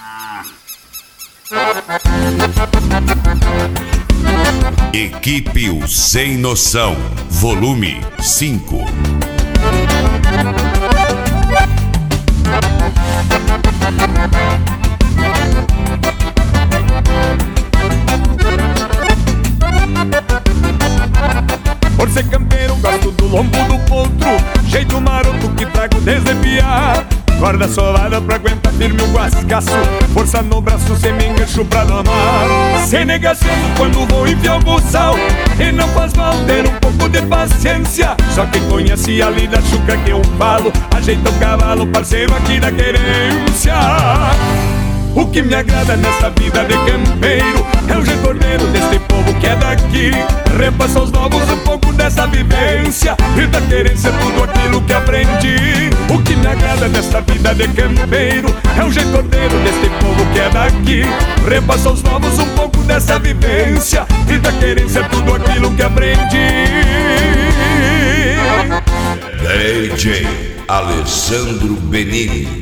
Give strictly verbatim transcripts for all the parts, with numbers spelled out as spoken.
Equipe O Sem Noção, volume cinco. Por ser campeiro, gosto do lombo do potro, jeito maroto que trago desde piar. Corda solada pra aguentar firme o guascaço, força no braço sem me engancho pra domar. Sem negação quando vou enfiar o buçal, e não faz mal ter um pouco de paciência. Só quem conhece a lida chuca que eu falo, ajeita o cavalo, parceiro aqui da querência. O que me agrada nessa vida de campeiro é o jeito ordeiro deste povo que é daqui. Repassa aos novos um pouco dessa vivência e da querência tudo aquilo que aprendi. O que me agrada nessa vida de campeiro é o jeito ordeiro deste povo que é daqui. Repassa aos novos um pouco dessa vivência e da querência tudo aquilo que aprendi. D J Alessandro Benini.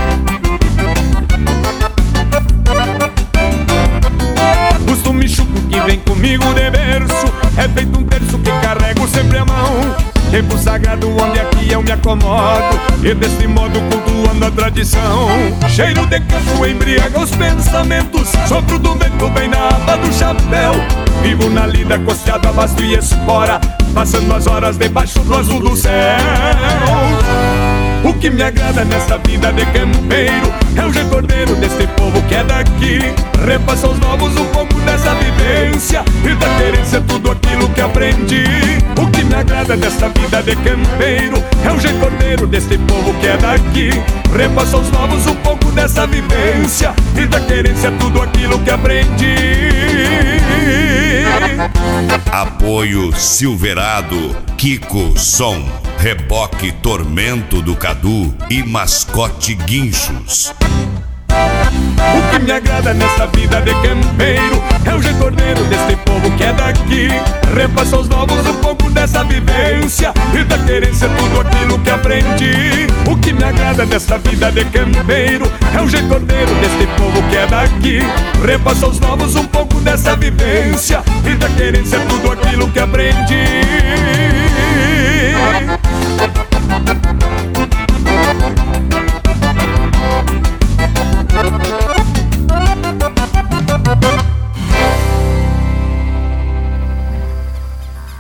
Costume chuco que vem comigo de berço, é feito um terço que carrego sempre a mão. Tempo sagrado onde aqui eu me acomodo, e desse modo cultuando a tradição. Cheiro de campo embriaga os pensamentos, sopro do vento vem na aba do chapéu. Vivo na lida costeado a vasto e espora, passando as horas debaixo do azul do céu. O que me agrada nessa vida de campeiro é o jeito ordeiro desse povo que é daqui. Repassa aos novos um pouco dessa vivência e da querência tudo aquilo que aprendi. O que me agrada nessa vida de campeiro é o jeito ordeiro desse povo que é daqui. Repassa aos novos um pouco dessa vivência e da querência tudo aquilo que aprendi. Apoio Silverado, Kiko Som, Reboque Tormento do Cadu e Mascote Guinchos. O que me agrada nessa vida de campeiro é o jeito ordeiro desse povo que é daqui. Repassa aos novos um pouco dessa vivência e da querência tudo aquilo que aprendi. O que me agrada nessa vida de campeiro é o jeito ordeiro desse povo que é daqui. Repassa aos novos um pouco dessa vivência e da querência tudo aquilo que aprendi.